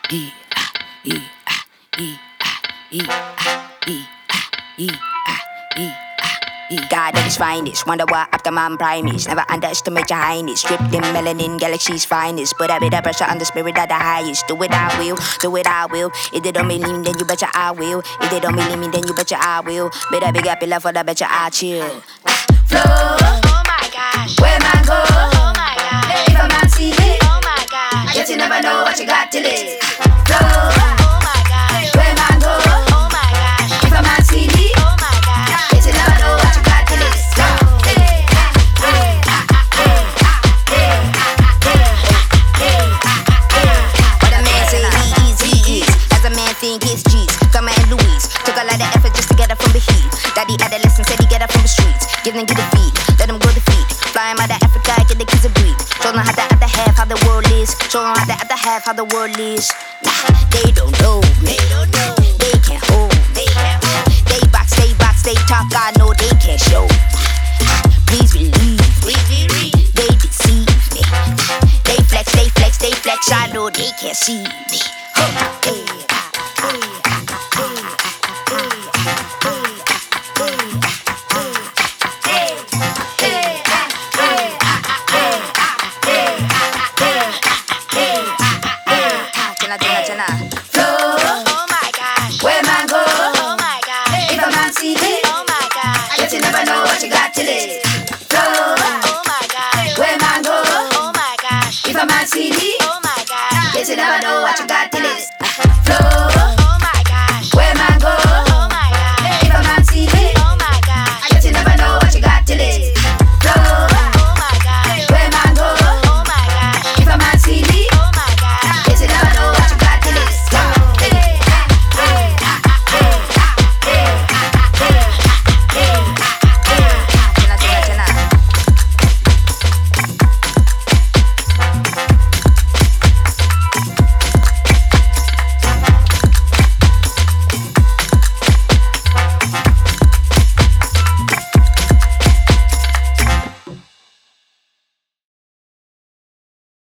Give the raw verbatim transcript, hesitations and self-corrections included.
E, ah, E, ah, E, ah, E, ah, E, ah, E, ah, E, ah, E. God at his finest, wonder what Optimum Prime is. Never underestimate your highness. Stripped in melanin, galaxy's finest. Put a bit of pressure on the spirit of the highest. Do it, I will. Do it, I will. If they don't believe me, then you betcha I will. If they don't believe me, then you betcha I will. Better big up your love for the betcha I chill. Flow. Oh my gosh. Where man go? Oh my gosh. If a man see it, Oh my gosh. yet you never know what you got till it. Flow. Oh my gosh. Where man go? Oh my gosh. If a man see it, Oh my gosh. yet you never know what you got till it. What a man say he is, he is. As a man think it's G's. Come and Louise. Took a lot of effort just to get her from the heat. Daddy adolescent said he get her from the streets. Give them, get the feet. Let them go the feet. Flying out of Africa, get the kids a breathe. Show them how the other half, how the world is. Show them how the other half, how the world is. Nah, they don't know me. They don't know. They can't hold me. They can't hold. They box, they box, they talk, I know they can't show. Please believe me. We read. They deceive me. They flex, they flex, they flex, I know they can't see me.